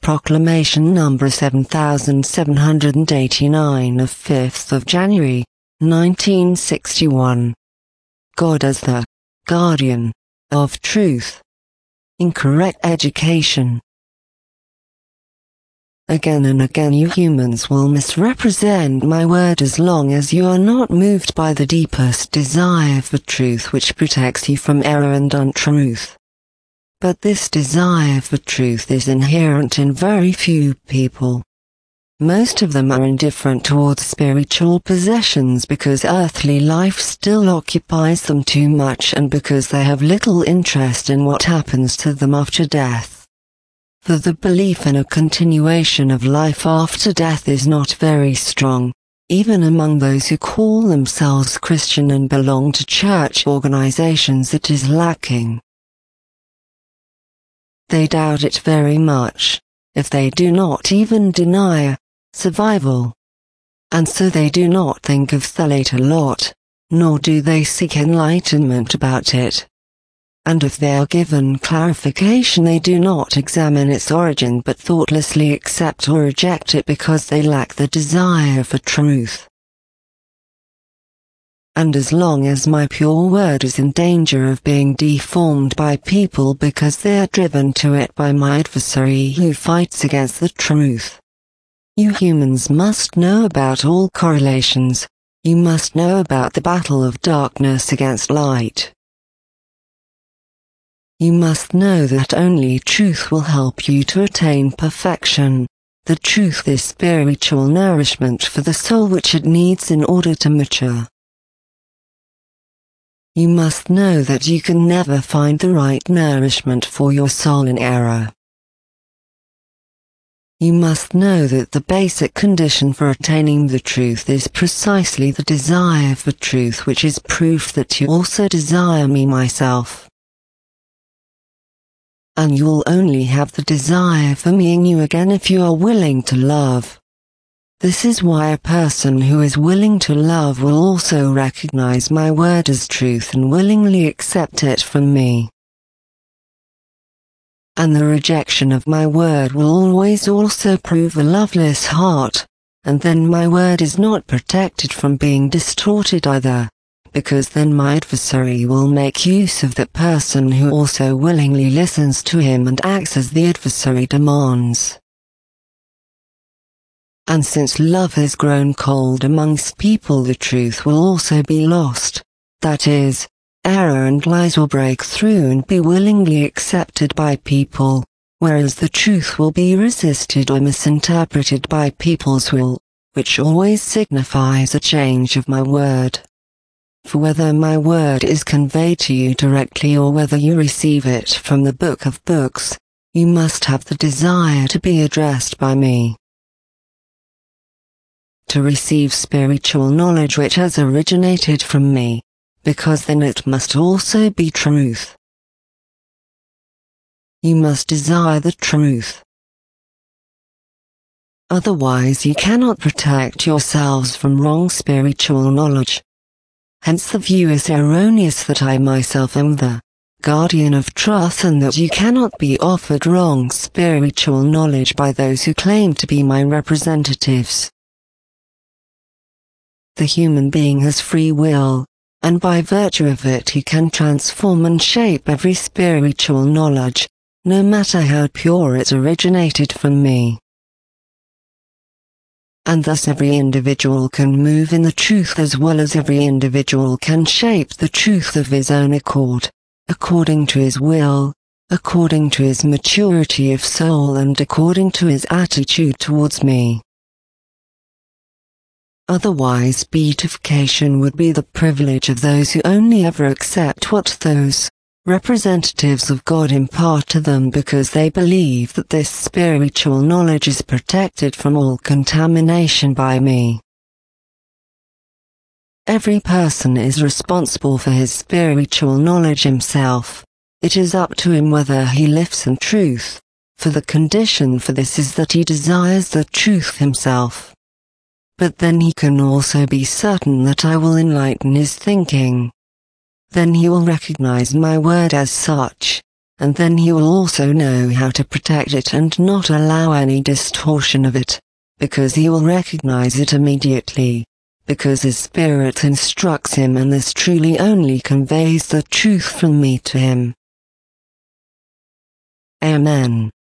Proclamation number 7789 of 5th of January, 1961. God as the guardian of truth. Incorrect education. Again and again you humans will misrepresent my word as long as you are not moved by the deepest desire for truth which protects you from error and untruth. But this desire for truth is inherent in very few people. Most of them are indifferent towards spiritual possessions because earthly life still occupies them too much and because they have little interest in what happens to them after death. For the belief in a continuation of life after death is not very strong, even among those who call themselves Christian and belong to church organizations. It is lacking. They doubt it very much, if they do not even deny survival. And so they do not think of the later lot, nor do they seek enlightenment about it. And if they are given clarification, they do not examine its origin but thoughtlessly accept or reject it because they lack the desire for truth. And as long as my pure word is in danger of being deformed by people because they are driven to it by my adversary who fights against the truth, you humans must know about all correlations. You must know about the battle of darkness against light. You must know that only truth will help you to attain perfection. The truth is spiritual nourishment for the soul which it needs in order to mature. You must know that you can never find the right nourishment for your soul in error. You must know that the basic condition for attaining the truth is precisely the desire for truth, which is proof that you also desire me myself. And you will only have the desire for me in you again if you are willing to love. This is why a person who is willing to love will also recognize my word as truth and willingly accept it from me. And the rejection of my word will always also prove a loveless heart, and then my word is not protected from being distorted either, because then my adversary will make use of that person who also willingly listens to him and acts as the adversary demands. And since love has grown cold amongst people, the truth will also be lost, that is, error and lies will break through and be willingly accepted by people, whereas the truth will be resisted or misinterpreted by people's will, which always signifies a change of my word. For whether my word is conveyed to you directly or whether you receive it from the Book of Books, you must have the desire to be addressed by me. To receive spiritual knowledge which has originated from me, because then it must also be truth. You must desire the truth. Otherwise you cannot protect yourselves from wrong spiritual knowledge. Hence the view is erroneous that I myself am the guardian of truth and that you cannot be offered wrong spiritual knowledge by those who claim to be my representatives. The human being has free will, and by virtue of it he can transform and shape every spiritual knowledge, no matter how pure it originated from me. And thus every individual can move in the truth as well as every individual can shape the truth of his own accord, according to his will, according to his maturity of soul and according to his attitude towards me. Otherwise beatification would be the privilege of those who only ever accept what those representatives of God impart to them because they believe that this spiritual knowledge is protected from all contamination by me. Every person is responsible for his spiritual knowledge himself. It is up to him whether he lives in truth, for the condition for this is that he desires the truth himself. But then he can also be certain that I will enlighten his thinking. Then he will recognize my word as such, and then he will also know how to protect it and not allow any distortion of it, because he will recognize it immediately, because his spirit instructs him, and this truly only conveys the truth from me to him. Amen.